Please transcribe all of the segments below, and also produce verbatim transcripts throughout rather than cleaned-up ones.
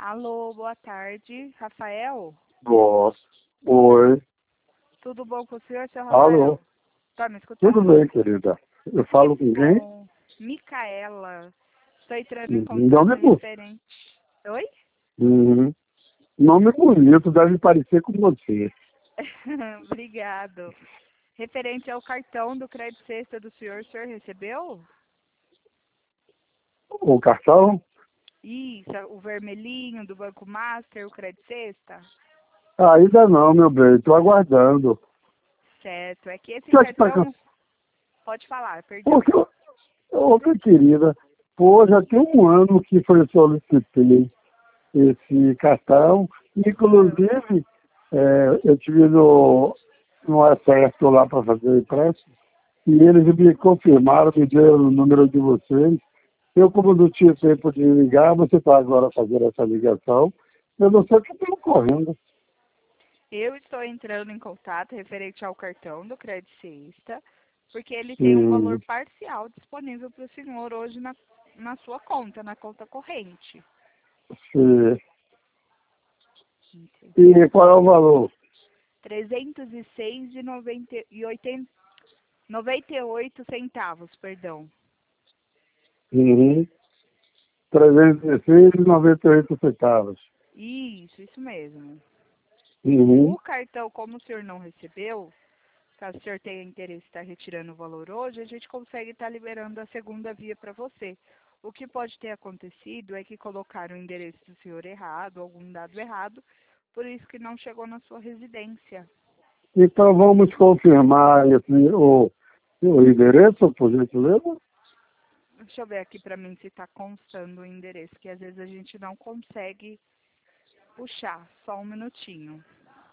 Alô, boa tarde, Rafael? Gosto. Oi. Tudo bom com o senhor, seu Alô. Rafael? Tá me escutando? Tudo bem, querida. Eu falo Que com quem? bom. Micaela, estou entrando em Uhum. contato Nome, bu- referente... Oi? uhum. Nome bonito, deve parecer com você. Obrigado. Referente ao cartão do crédito sexta do senhor, o senhor recebeu? O cartão? Isso, o vermelhinho do Banco Master, o crédito sexta? Ah, ainda não, meu bem. Estou aguardando. Certo, é que esse Já que tá... cartão... Pode falar, perdão. Porque, ô, minha querida, pô, já tem um ano que foi solicitei esse cartão. Inclusive, é, eu tive no, no acesso lá para fazer o empréstimo e eles me confirmaram, me deram o número de vocês. Eu, como não tinha tempo de ligar, você está agora fazendo essa ligação. Eu não sei o que está ocorrendo. Eu estou entrando em contato referente ao cartão do crédito sexta, porque ele tem um Hum, valor parcial disponível para o senhor hoje na, na sua conta, na conta corrente. se- Entendeu? e qual é o valor? trezentos e seis e noventa e oitenta noventa e oito centavos, perdão. Uhum. trezentos e seis e noventa e oito centavos. Isso, isso mesmo. Uhum. O cartão, como o senhor não recebeu, caso o senhor tenha interesse em estar retirando o valor hoje, a gente consegue estar liberando a segunda via para você. O que pode ter acontecido é que colocaram o endereço do senhor errado, algum dado errado, por isso que não chegou na sua residência. Então vamos confirmar esse, o, o endereço, por gentileza? Deixa eu ver aqui para mim se está constando o endereço, que às vezes a gente não consegue puxar. Só um minutinho.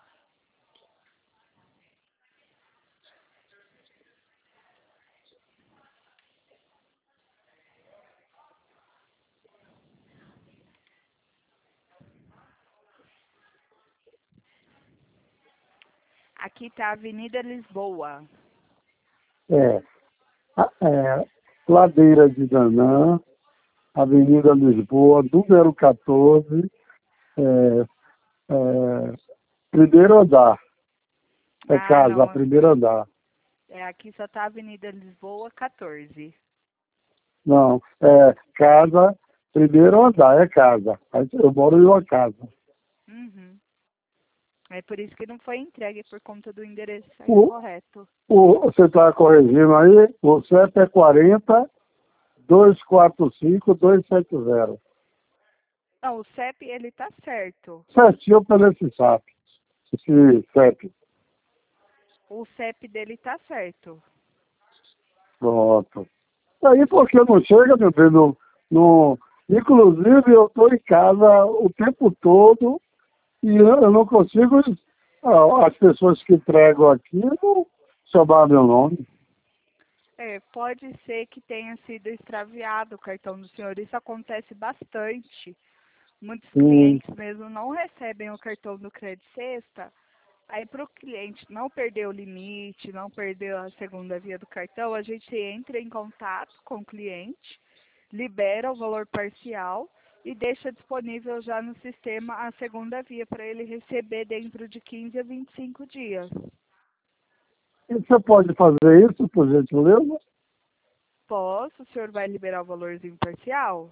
Aqui está a Avenida Lisboa. É. A- é, Ladeira de Danã, Avenida Lisboa, número quatorze, é, é, primeiro andar. É Ah, casa, não. primeiro andar. É, aqui só está a Avenida Lisboa quatorze. Não, é casa, primeiro andar, é casa. Aí eu moro em uma casa. Uhum. É por isso que não foi entregue por conta do endereço O, incorreto. o, você está corrigindo aí? O C E P é quarenta, dois quatro cinco, dois sete zero. Não, o C E P ele tá certo. Certinho pelo esse S A P. Esse C E P. O C E P dele tá certo. Pronto. Aí porque não chega, meu bem, no, no, inclusive eu estou em casa o tempo todo e eu, eu não consigo, ah, as pessoas que entregam aqui não chamar meu nome. É, pode ser que tenha sido extraviado o cartão do senhor. Isso acontece bastante. Muitos Hum, clientes mesmo não recebem o cartão do crédito sexta. Aí para o cliente não perder o limite, não perder a segunda via do cartão, a gente entra em contato com o cliente, libera o valor parcial e deixa disponível já no sistema a segunda via para ele receber dentro de quinze a vinte e cinco dias. e você pode fazer isso, por gentileza? Posso? O senhor vai liberar o valorzinho parcial?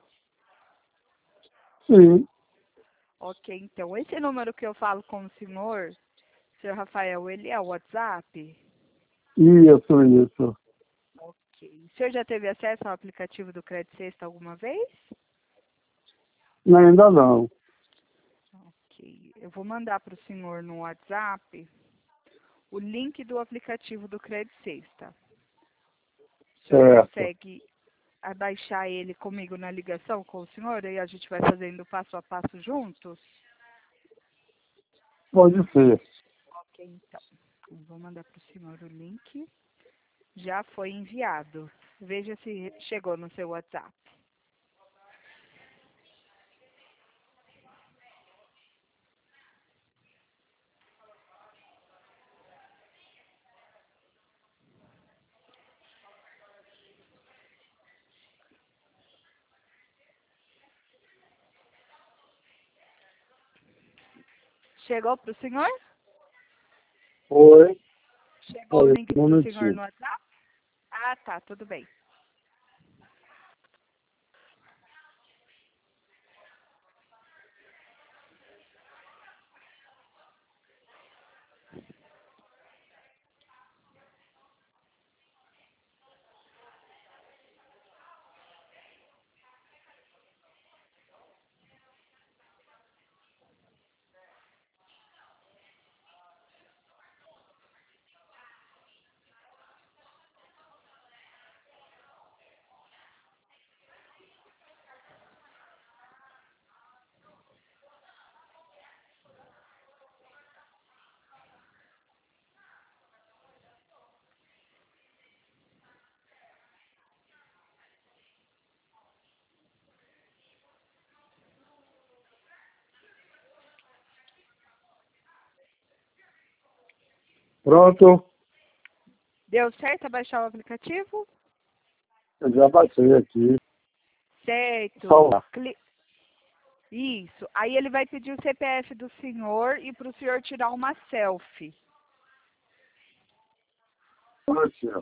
Sim, Ok, então esse número que eu falo com o senhor, senhor Rafael, ele é o WhatsApp? isso, isso. Ok. O senhor já teve acesso ao aplicativo do Crédito Sexta alguma vez? Ainda não. Ok. Eu vou mandar para o senhor no WhatsApp o link do aplicativo do Crédito Sexta. O senhor Certo. consegue abaixar ele comigo na ligação com o senhor e a gente vai fazendo passo a passo juntos? Pode ser. Ok, então. Eu vou mandar para o senhor o link. Já foi enviado. Veja se chegou no seu WhatsApp. Chegou para o senhor? Oi. Chegou o Oi, link um para o senhor minutinho. no WhatsApp? Ah, tá, tudo bem. Pronto. Deu certo baixar o aplicativo? Eu já baixei aqui. Certo. Salvar. Cli... Isso. Aí ele vai pedir o C P F do senhor e para o senhor tirar uma selfie. Ótimo.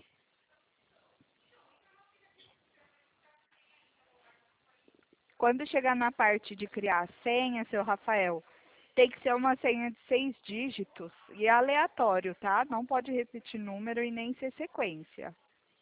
Quando chegar na parte de criar a senha, seu Rafael, tem que ser uma senha de seis dígitos e é aleatório, tá? Não pode repetir número e nem ser sequência.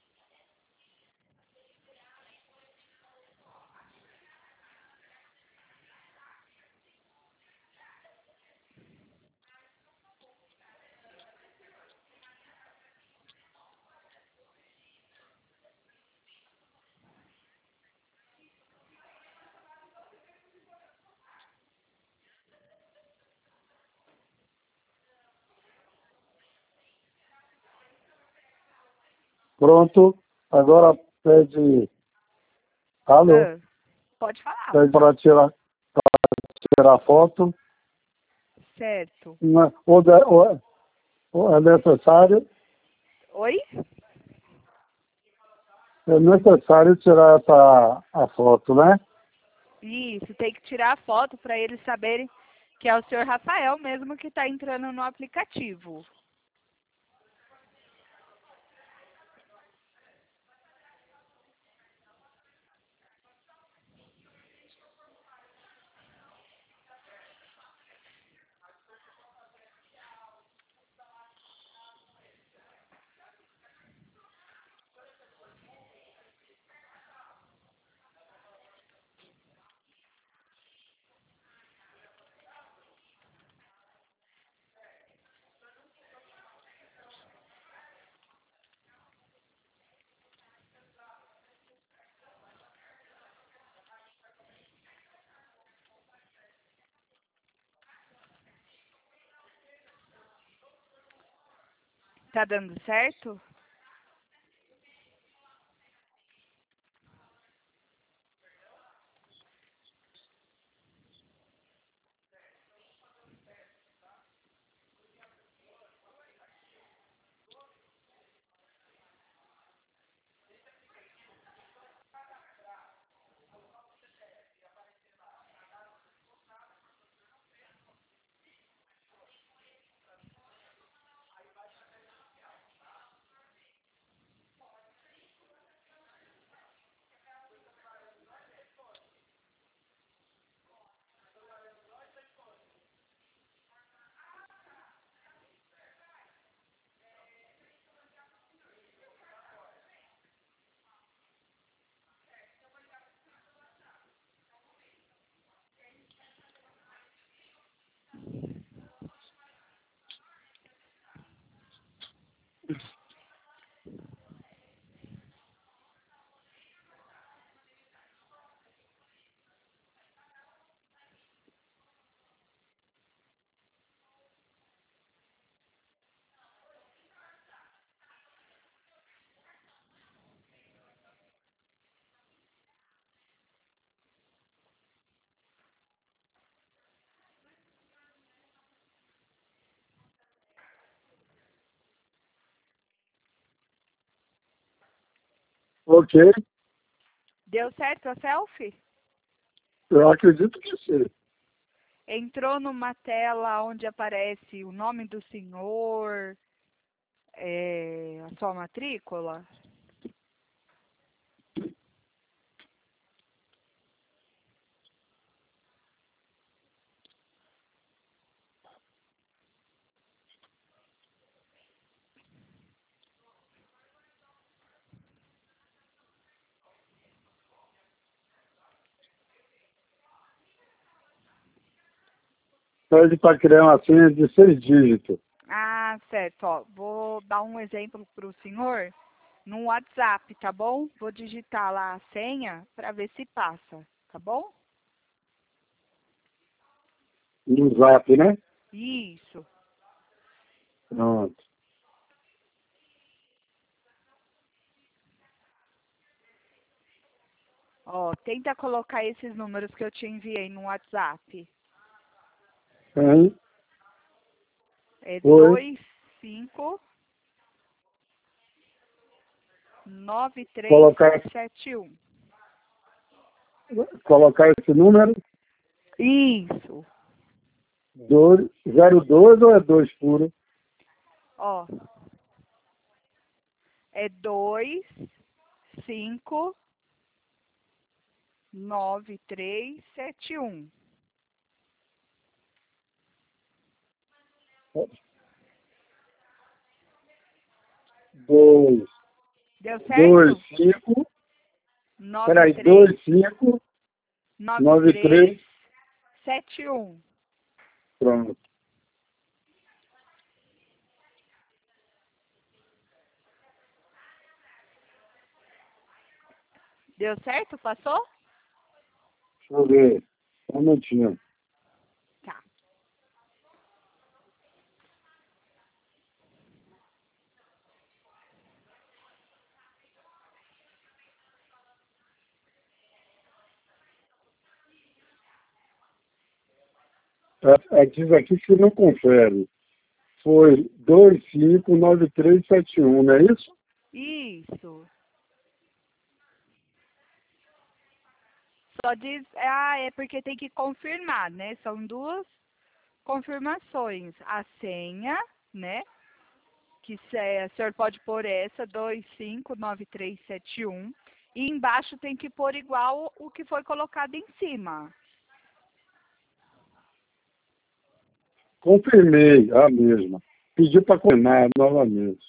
Pronto. Agora pede. Alô? Ah, pode falar. Pede para tirar, tirar foto. Certo. Não- Ou, de- ou- ou é necessário, Oi? é necessário tirar essa, a foto, né? Isso, tem que tirar a foto para eles saberem que é o senhor Rafael mesmo que está entrando no aplicativo. Tá dando certo? Ok. Deu certo a selfie? Eu acredito que sim. Entrou numa tela onde aparece o nome do senhor, é, a sua matrícula? Pede para criar uma senha de seis dígitos. Ah, certo. Ó, vou dar um exemplo para o senhor no WhatsApp, tá bom? Vou digitar lá a senha para ver se passa, tá bom? No zap, né? Isso. Pronto. Ó, tenta colocar esses números que eu te enviei no WhatsApp. Hein? É Oi. dois cinco nove três Colocar, sete um. colocar esse número. Isso. Dois, zero dois ou é dois puro? Ó, é dois cinco nove três sete um. Dois, Deu dois, certo? cinco. Nove Peraí, três dois, cinco, nove nove, três três. sete um. Pronto. Deu certo? Passou? Deixa eu ver. Só um minutinho. Tá. É, é, diz aqui que não confere. Foi dois cinco nove três sete um, não é isso? Isso. Só diz, ah, é porque tem que confirmar, né? São duas confirmações. A senha, né? Que cê- o senhor pode pôr essa, dois cinco nove três sete um. E embaixo tem que pôr igual o que foi colocado em cima. Confirmei a mesma. Pediu para confirmar novamente.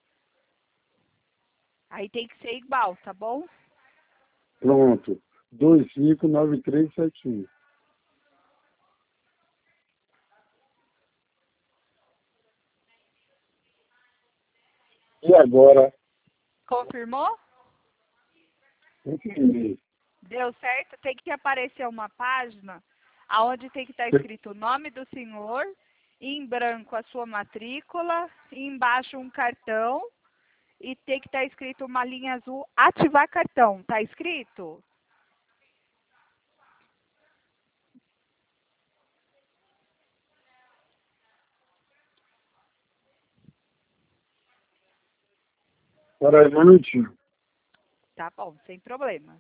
Aí tem que ser igual, tá bom? Pronto. dois cinco nove três sete um. E agora? Confirmou? Confirmei. Deu certo? Tem que aparecer uma página aonde tem que estar escrito o nome do senhor, em branco a sua matrícula, e embaixo um cartão e tem que estar escrito uma linha azul, ativar cartão. Tá escrito? Espera aí um minutinho. Tá bom, sem problemas.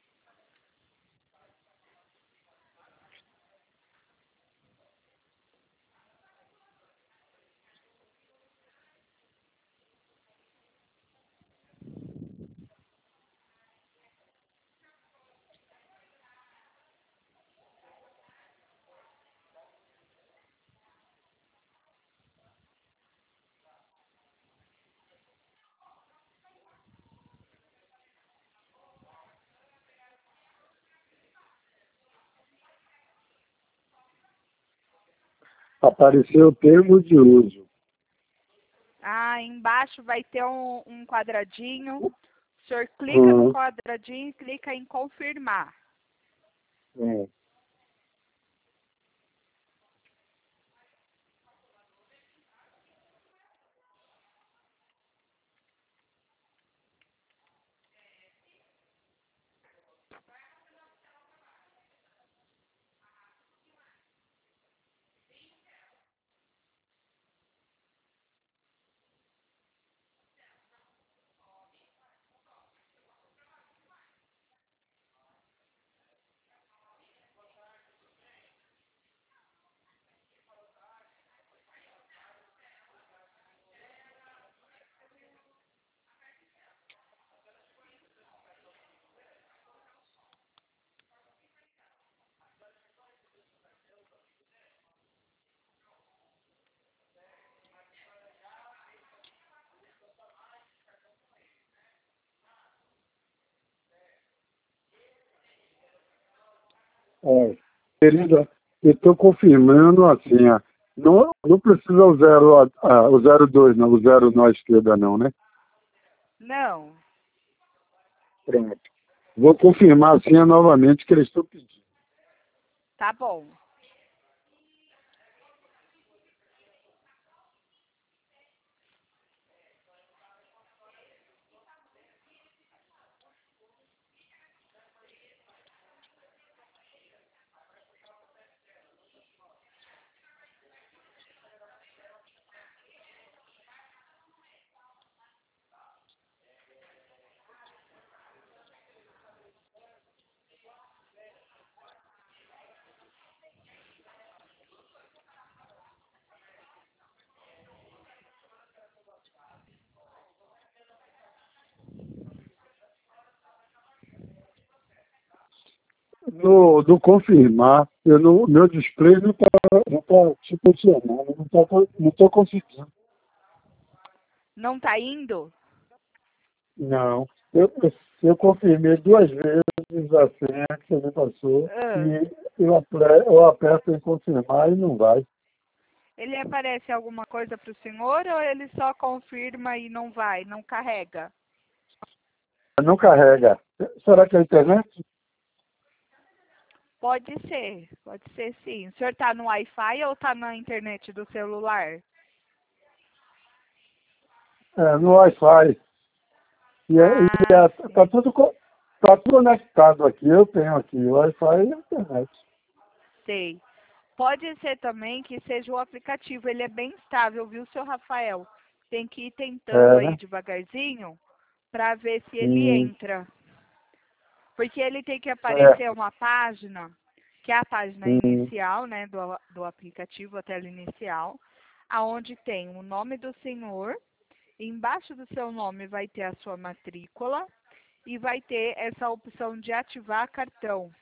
Apareceu o termo de uso. Ah, embaixo vai ter um, um quadradinho. O senhor clica no Hum, quadradinho e clica em confirmar. é. É, querida, eu estou confirmando assim, ó, não, não precisa o zero, ah, o zero dois, não, o zero na esquerda não, né? Não. Pronto. Vou confirmar assim novamente que eles estão pedindo. Tá bom. No, no confirmar, eu não, meu display não está não tá, te funcionando, não estou não tô conseguindo. Não tá indo? Não. Eu, eu, eu confirmei duas vezes a senha que você me passou Ah, e eu, apre- eu aperto em confirmar e não vai. ele aparece alguma coisa para o senhor ou ele só confirma e não vai, não carrega? Não carrega. Será que é a internet? Pode ser, pode ser sim. O senhor tá no Wi-Fi ou tá na internet do celular? É, no Wi-Fi. E, é- e Ah, é, tá sim. tudo, co- tá tudo conectado aqui. Eu tenho aqui o Wi-Fi e a internet. Sei. Pode ser também que seja o aplicativo, ele é bem estável, viu, seu Rafael? Tem que ir tentando É, aí né? devagarzinho para ver se ele Hum, entra. Porque ele tem que aparecer certo. uma página, que é a página Hum, inicial, né, do, do aplicativo, a tela inicial, aonde tem o nome do senhor, e embaixo do seu nome vai ter a sua matrícula e vai ter essa opção de ativar cartão.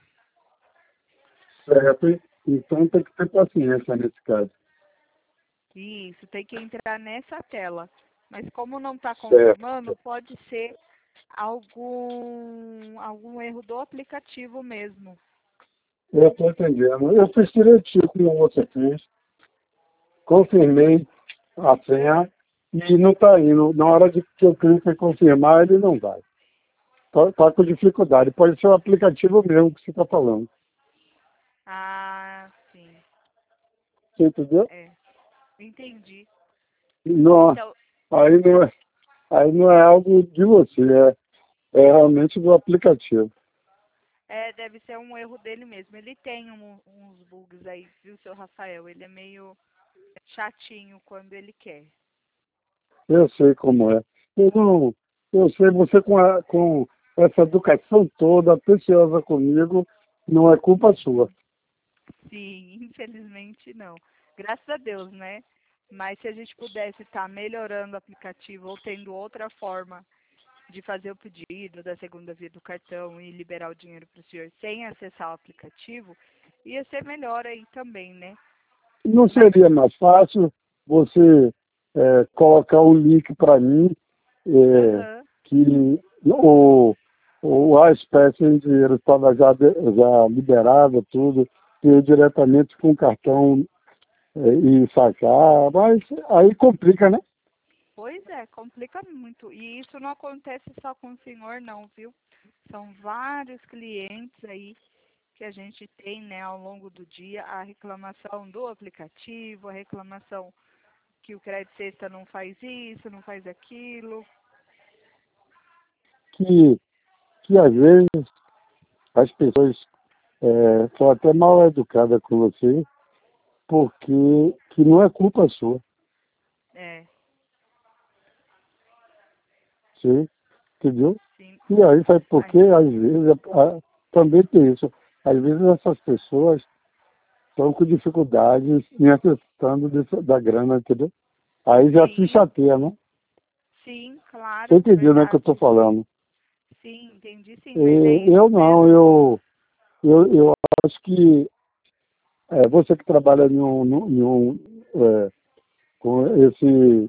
certo. Então tem que ter paciência nesse caso. Isso, tem que entrar nessa tela. Mas como não está confirmando, Certo. pode ser algum, algum erro do aplicativo mesmo. Eu estou entendendo. Eu fiz direitinho como você fez. Confirmei a senha e não está indo. Na hora de que eu clico em confirmar, ele não vai. Está com dificuldade. Pode ser o aplicativo mesmo que você está falando. Ah, sim. Você entendeu? É, entendi. Não, Então, aí, não é, aí não é algo de você, é, é realmente do aplicativo. é, deve ser um erro dele mesmo. Ele tem um- uns bugs aí, viu, seu Rafael? Ele é meio chatinho quando ele quer. Eu sei como é. Eu, não, eu sei, você com, a, com essa educação toda, preciosa comigo, não é culpa sua. Sim, infelizmente não. Graças a Deus, né? Mas se a gente pudesse estar melhorando o aplicativo ou tendo outra forma de fazer o pedido da segunda via do cartão e liberar o dinheiro para o senhor sem acessar o aplicativo, ia ser melhor aí também, né? Não Mas, seria mais fácil você é, colocar um link para mim é, aham, que o, o a espécie em dinheiro estava já, de- já liberado, tudo, ir diretamente com o cartão é, e sacar, mas aí complica, né? pois é, complica muito. E isso não acontece só com o senhor, não, viu? São vários clientes aí que a gente tem, né, ao longo do dia, a reclamação do aplicativo, a reclamação que o Crédito Sexta não faz isso, não faz aquilo. Que, que às vezes as pessoas é, são até mal educadas com você, porque que não é culpa sua, É, sim, entendeu? sim. E aí, sabe por Ai, quê? Às vezes, a- também tem isso. Às vezes essas pessoas estão com dificuldades em acessando desse- da grana, entendeu? Aí já se sim, chateia, né? sim, Você claro, entendeu, né, que eu estou verdade. falando? Sim, entendi sim, mas é E eu isso não, mesmo. eu, eu, eu acho que é, você que trabalha em um, num- em um, é, com esse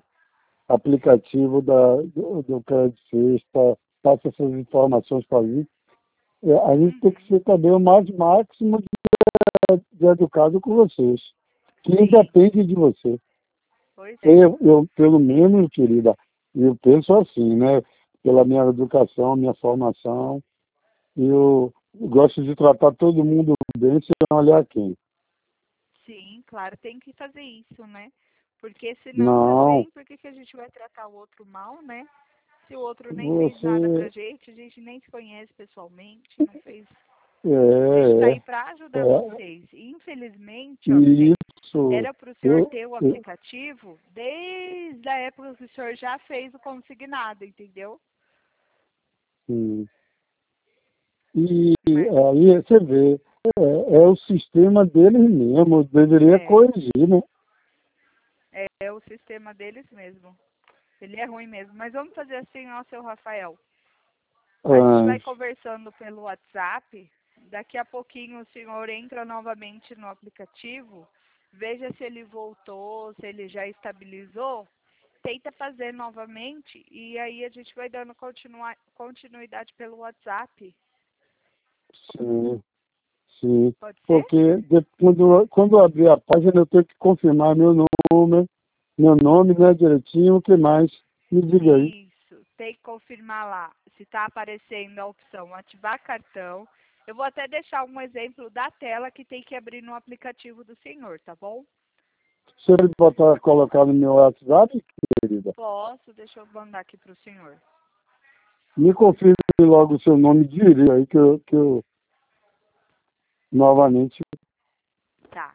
aplicativo da, do, do Crédito Sexta, passa essas informações para mim, é, a gente tem que ser também o mais máximo de, de educado com vocês. Que independe de você. Pois é. Eu, eu, pelo menos, querida, eu penso assim, né? Pela minha educação, minha formação, eu gosto de tratar todo mundo bem sem olhar quem. Sim, claro, tem que fazer isso, né? Porque senão Não, também, por que que a gente vai tratar o outro mal, né? Se o outro nem fez nada você pra gente, a gente nem se conhece pessoalmente, não fez. A gente tá é, aí pra ajudar é vocês. E, infelizmente, ó, tem, isso. era pro senhor Eu, ter o eu, aplicativo desde a época que o senhor já fez o consignado, entendeu? sim. E Mas, aí você vê, é, é o sistema deles mesmo, deveria é, corrigir, né? é, é o sistema deles mesmo. Ele é ruim mesmo. Mas vamos fazer assim, ó, seu Rafael. A gente vai Mas, conversando pelo WhatsApp. Daqui a pouquinho o senhor entra novamente no aplicativo. Veja se ele voltou, se ele já estabilizou. Tenta fazer novamente e aí a gente vai dando continua, continuidade pelo WhatsApp. sim, sim. Pode ser? Porque de- quando, quando eu abrir a página eu tenho que confirmar meu nome, meu nome, né, direitinho, o que mais? Me diga aí. Isso. Tem que confirmar lá se está aparecendo a opção ativar cartão. Eu vou até deixar um exemplo da tela que tem que abrir no aplicativo do senhor, tá bom? Você pode botar, colocar no meu WhatsApp, querida? Posso, deixa eu mandar aqui para o senhor. Me confirme logo o seu nome direito aí, que eu, que eu novamente. Tá.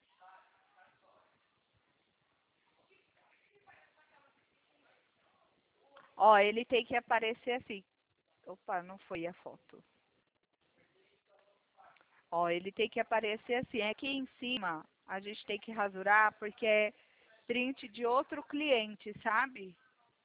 Ó, ele tem que aparecer assim. Opa, não foi a foto. Ó, ele tem que aparecer assim. Aqui em cima a gente tem que rasurar porque é print de outro cliente, sabe?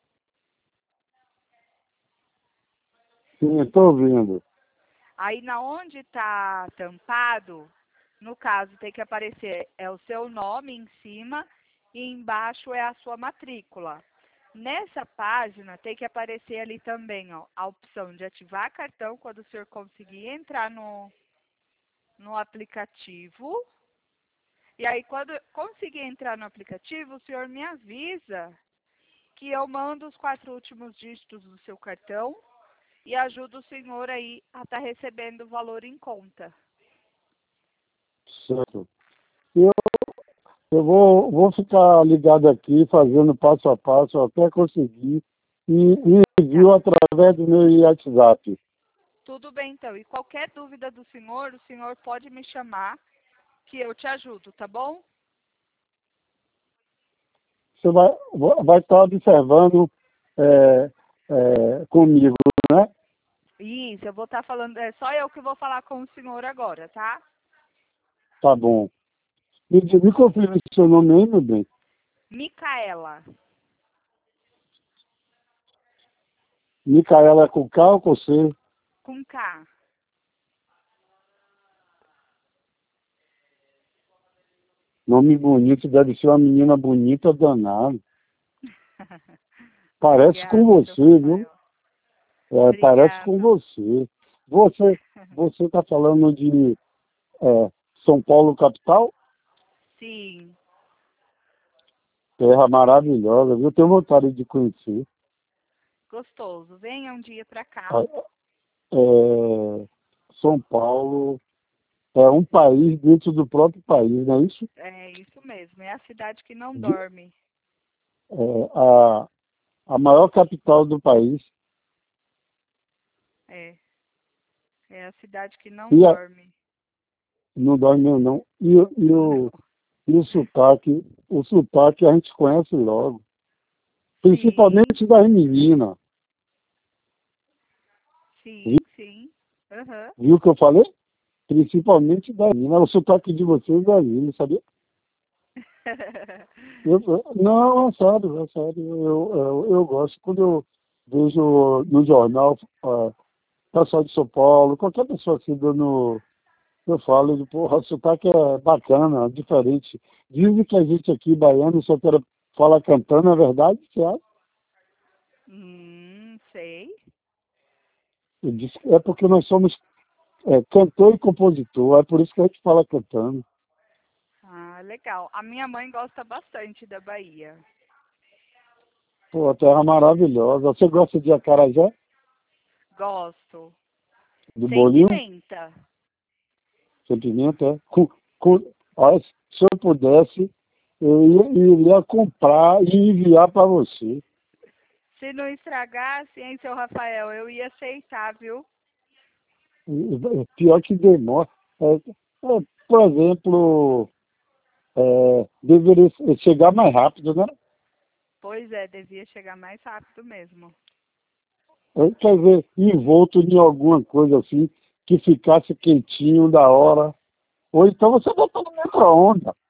Sim, estou ouvindo. Aí na onde tá tampado, no caso tem que aparecer é o seu nome em cima e embaixo é a sua matrícula. Nessa página tem que aparecer ali também, ó, a opção de ativar cartão quando o senhor conseguir entrar no, no aplicativo. E aí quando eu conseguir entrar no aplicativo, o senhor me avisa que eu mando os quatro últimos dígitos do seu cartão e ajudo o senhor aí a estar recebendo o valor em conta. Certo. Eu, eu vou, vou ficar ligado aqui, fazendo passo a passo até conseguir. E, e envio Tá. através do meu WhatsApp. Tudo bem, então. E qualquer dúvida do senhor, o senhor pode me chamar, que eu te ajudo, tá bom? Você vai, vai estar observando é, é, comigo, né? Isso, eu vou estar falando, é só eu que vou falar com o senhor agora, tá? Tá bom. Me, diga- me confirme seu nome aí, meu bem. Micaela, Micaela com K ou com C? com K. Nome bonito, deve ser uma menina bonita danada. Parece com Obrigada, seu você, viu? Rafael. É, parece com Obrigada. você. Você você está falando de é, São Paulo, capital? Sim, Terra maravilhosa, viu? Eu tenho vontade de conhecer. gostoso. Venha um dia pra cá. Ah, é, São Paulo é um país dentro do próprio país, não é isso? É isso mesmo, é a cidade que não De- dorme. é, a, a maior capital do país. É, é a cidade que não E a, dorme. não dorme mesmo, não. E, o- e, Não. o, e o sotaque, o sotaque a gente conhece logo. Sim, Principalmente das meninas. sim, Viu, sim. Aham. viu o que eu falei? Principalmente das meninas. O sotaque de vocês é lindo, sabia? Eu, eu- não, é sério, é sério. Eu, eu, eu gosto. Quando eu vejo no jornal, ah, pessoal de São Paulo, qualquer pessoa assim dando. Eu falo, de, porra, o sotaque é bacana, diferente. Dizem que a gente aqui, baiano, só quer falar cantando, é verdade? Você acha? Hum, sei. Eu disse, é porque nós somos É cantor e compositor, é por isso que a gente fala cantando. Ah, legal. A minha mãe gosta bastante da Bahia. Pô, terra maravilhosa. Você gosta de acarajé? Gosto. Do Sem bolinho? pimenta. Sem pimenta, é? Com, com, olha, se eu pudesse, eu ia, iria comprar e enviar para você. Se não estragasse, hein, seu Rafael, eu ia aceitar, viu? E- Pior que demora. É, é, por exemplo, é, deveria chegar mais rápido, né? Pois é, devia chegar mais rápido mesmo. É, quer dizer, envolto em alguma coisa assim, que ficasse quentinho da hora. Ou então você botou no micro-ondas.